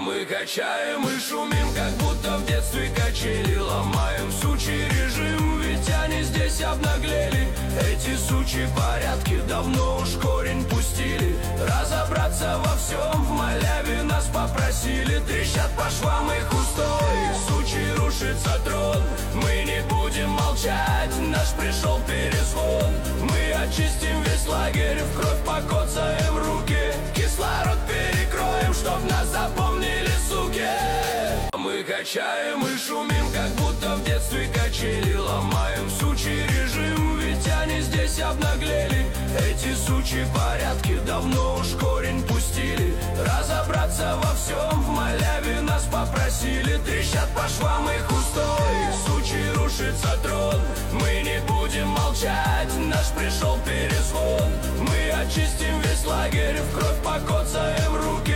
Мы качаем и шумим, как будто в детстве качели. Ломаем сучий режим, ведь они здесь обнаглели. Эти сучьи порядки давно уж корень пустили. Разобраться во всем в Маляве нас попросили. Трещат по швам их устои, сучий рушится трон. Мы не будем молчать, наш пришел перезвон. Мы очистим весь лагерь, в кровь покоцаем руки. Кислород перекроем, чтоб нас запомнили, суки. Мы качаем и шумим, как будто в детстве качели. Ломаем сучий режим, ведь они здесь обнаглели. Эти сучьи порядки давно уж корень пустили. Разобраться во всем в Маляве нас попросили. Трещат по швам их устои, сучий рушится трон. Мы не будем молчать, наш пришел перезвон. Мы очистим весь лагерь, в кровь покоцаем руки.